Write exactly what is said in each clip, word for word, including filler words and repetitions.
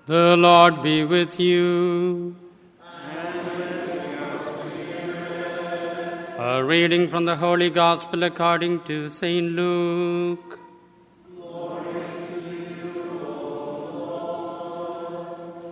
The Lord be with you. And with your spirit. A reading from the Holy Gospel according to Saint Luke. Glory to you, O Lord.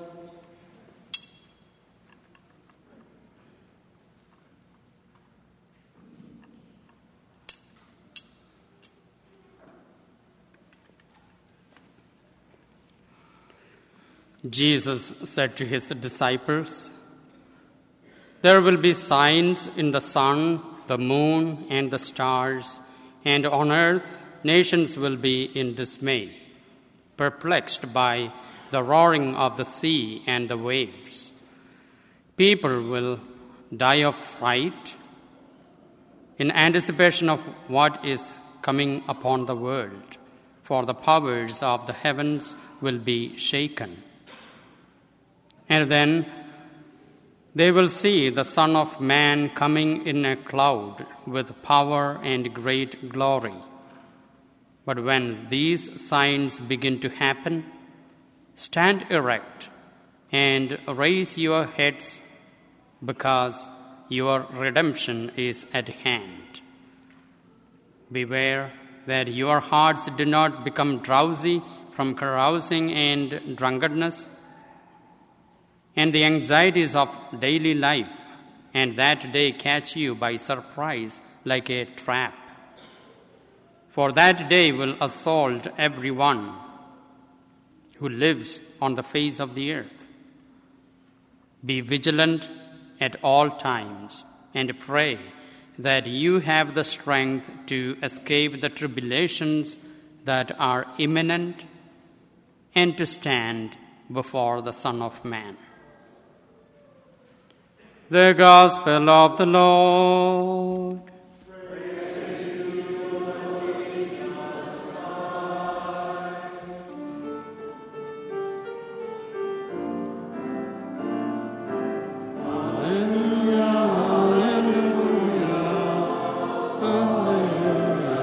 Jesus said to his disciples, "There will be signs in the sun, the moon, and the stars, and on earth nations will be in dismay, perplexed by the roaring of the sea and the waves. People will die of fright in anticipation of what is coming upon the world, for the powers of the heavens will be shaken. And then they will see the Son of Man coming in a cloud with power and great glory. But when these signs begin to happen, stand erect and raise your heads, because your redemption is at hand. Beware that your hearts do not become drowsy from carousing and drunkenness, and the anxieties of daily life, and that day catch you by surprise like a trap. For that day will assault everyone who lives on the face of the earth. Be vigilant at all times, and pray that you have the strength to escape the tribulations that are imminent, and to stand before the Son of Man." The Gospel of the Lord. Praise to you, Lord Jesus Christ. Alleluia, alleluia, alleluia,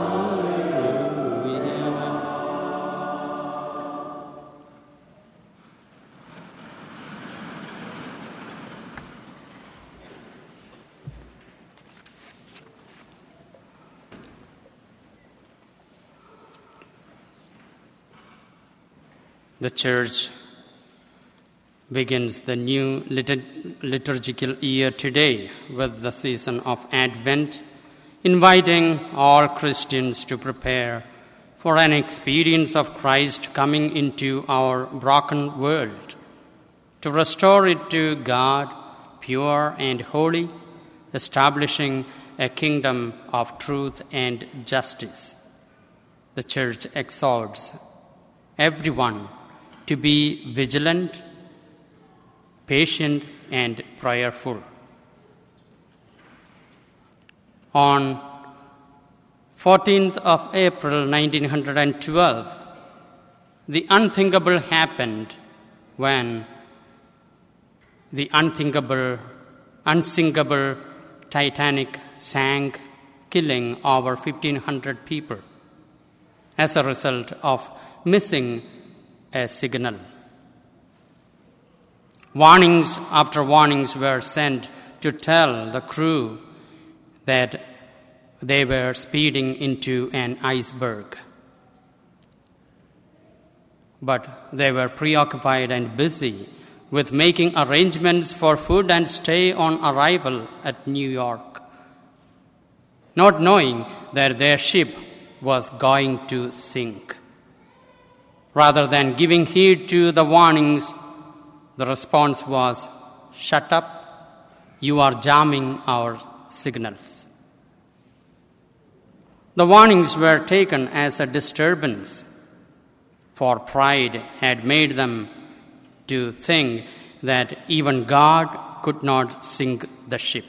alleluia. The Church begins the new litur- liturgical year today with the season of Advent, inviting all Christians to prepare for an experience of Christ coming into our broken world, to restore it to God, pure and holy, establishing a kingdom of truth and justice. The Church exhorts everyone to be vigilant, patient, and prayerful. On fourteenth of April nineteen twelve, the unthinkable happened when the unthinkable, unsinkable Titanic sank, killing over fifteen hundred people as a result of missing a signal. Warnings after warnings were sent to tell the crew that they were speeding into an iceberg. But they were preoccupied and busy with making arrangements for food and stay on arrival at New York, not knowing that their ship was going to sink. Rather than giving heed to the warnings, the response was, "Shut up, you are jamming our signals." The warnings were taken as a disturbance, for pride had made them to think that even God could not sink the ship.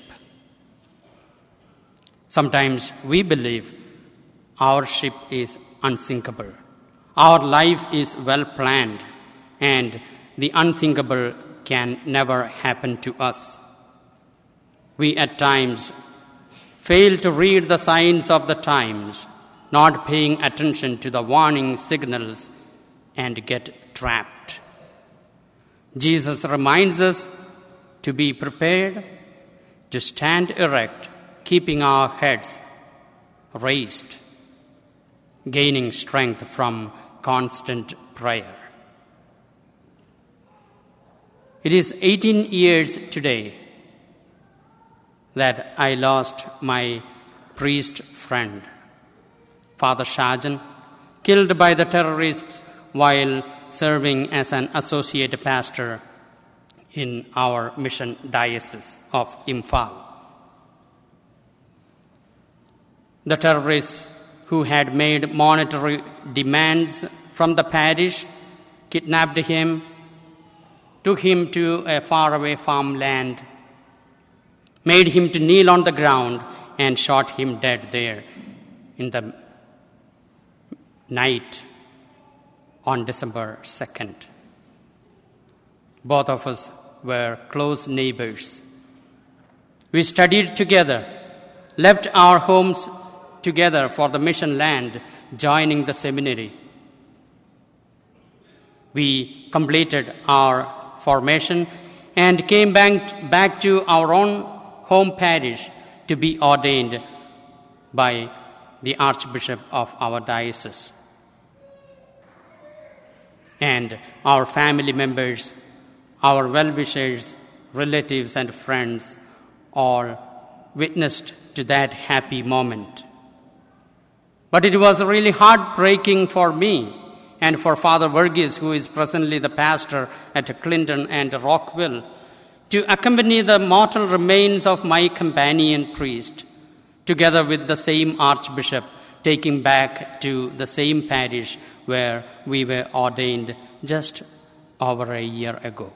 Sometimes we believe our ship is unsinkable. Our life is well planned, and the unthinkable can never happen to us. We at times fail to read the signs of the times, not paying attention to the warning signals, and get trapped. Jesus reminds us to be prepared, to stand erect, keeping our heads raised, gaining strength from constant prayer. It is eighteen years today that I lost my priest friend, Father Shajan, killed by the terrorists while serving as an associate pastor in our mission diocese of Imphal. The terrorists who had made monetary demands from the parish kidnapped him, took him to a faraway farmland, made him to kneel on the ground, and shot him dead there in the night on December second. Both of us were close neighbors. We studied together, left our homes together for the mission land, joining the seminary. We completed our formation and came back, back to our own home parish to be ordained by the Archbishop of our diocese. And our family members, our well-wishers, relatives and friends all witnessed to that happy moment. But it was really heartbreaking for me and for Father Verghese, who is presently the pastor at Clinton and Rockville, to accompany the mortal remains of my companion priest, together with the same Archbishop, taking back to the same parish where we were ordained just over a year ago.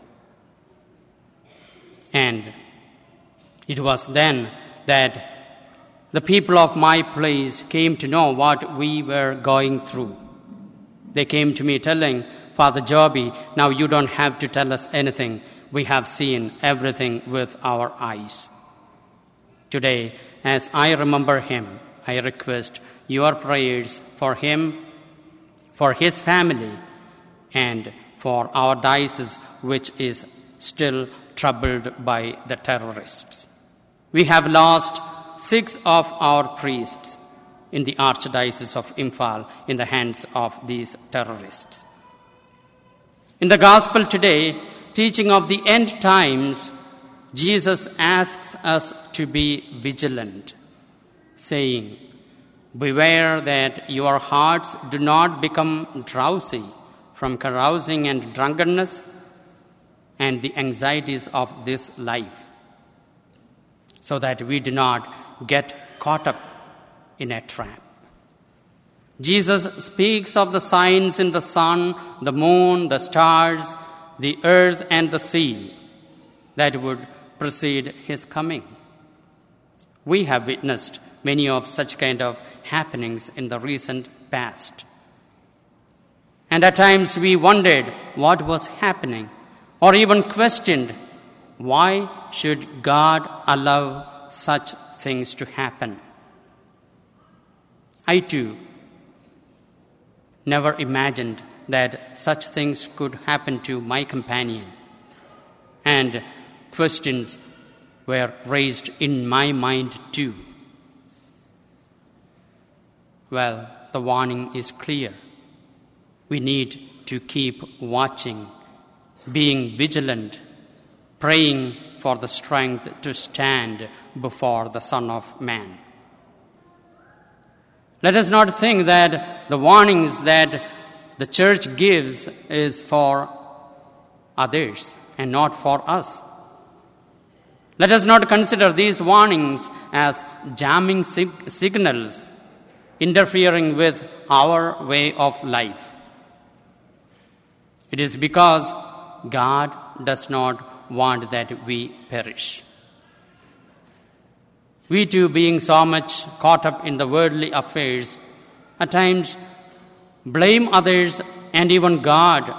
And it was then that the people of my place came to know what we were going through. They came to me telling, Father Joby, now you don't have to tell us anything. We have seen everything with our eyes. Today, as I remember him, I request your prayers for him, for his family, and for our diocese, which is still troubled by the terrorists. We have lost six of our priests in the Archdiocese of Imphal in the hands of these terrorists. In the Gospel today, teaching of the end times, Jesus asks us to be vigilant, saying, "Beware that your hearts do not become drowsy from carousing and drunkenness and the anxieties of this life, so that we do not get caught up in a trap." Jesus speaks of the signs in the sun, the moon, the stars, the earth, and the sea that would precede his coming. We have witnessed many of such kind of happenings in the recent past. And at times we wondered what was happening, or even questioned, why should God allow such things to happen? I too never imagined that such things could happen to my companion, and questions were raised in my mind too. Well, the warning is clear. We need to keep watching, being vigilant, praying for the strength to stand before the Son of Man. Let us not think that the warnings that the Church gives is for others and not for us. Let us not consider these warnings as jamming sig- signals, interfering with our way of life. It is because God does not want that we perish. We too, being so much caught up in the worldly affairs, at times blame others and even God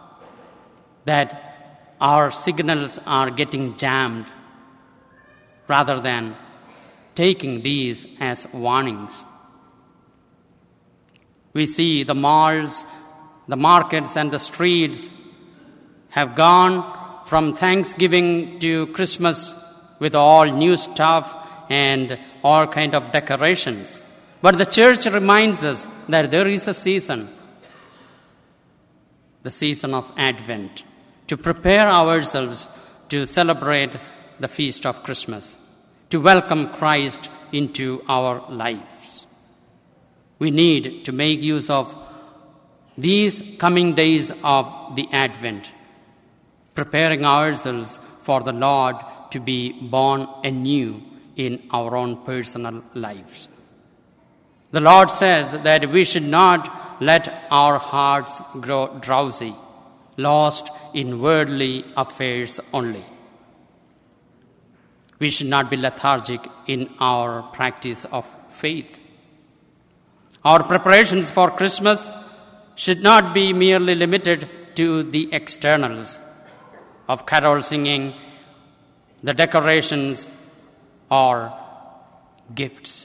that our signals are getting jammed, rather than taking these as warnings. We see the malls, the markets, and the streets have gone from Thanksgiving to Christmas with all new stuff and all kind of decorations. But the church reminds us that there is a season, the season of Advent, to prepare ourselves to celebrate the feast of Christmas, to welcome Christ into our lives. We need to make use of these coming days of the Advent, preparing ourselves for the Lord to be born anew in our own personal lives. The Lord says that we should not let our hearts grow drowsy, lost in worldly affairs only. We should not be lethargic in our practice of faith. Our preparations for Christmas should not be merely limited to the externals of carol singing, the decorations, or gifts.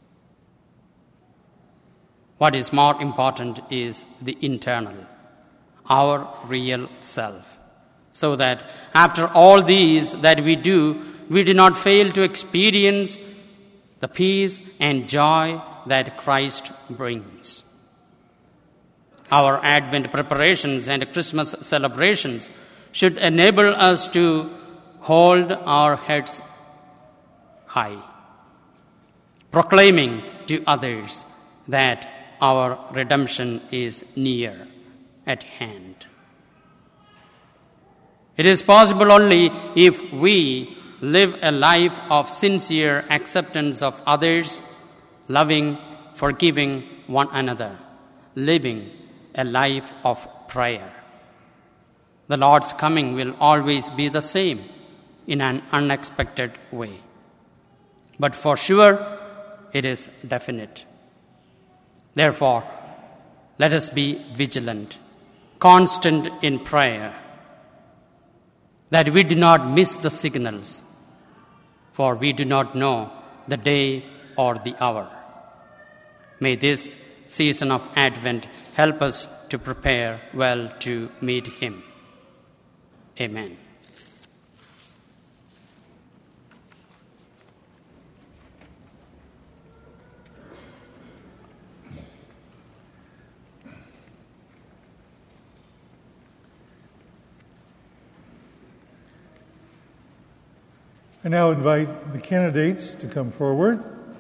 What is more important is the internal, our real self, so that after all these that we do, we do not fail to experience the peace and joy that Christ brings. Our Advent preparations and Christmas celebrations should enable us to hold our heads high, proclaiming to others that our redemption is near at hand. It is possible only if we live a life of sincere acceptance of others, loving, forgiving one another, living a life of prayer. The Lord's coming will always be the same in an unexpected way. But for sure, it is definite. Therefore, let us be vigilant, constant in prayer, that we do not miss the signals, for we do not know the day or the hour. May this season of Advent help us to prepare well to meet Him. Amen. I now invite the candidates to come forward.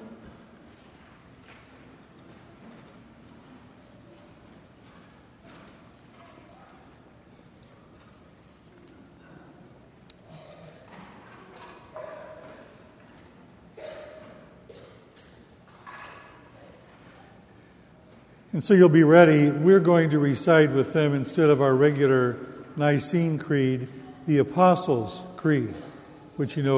And so you'll be ready. We're going to recite with them, instead of our regular Nicene Creed, the Apostles' Creed, which you know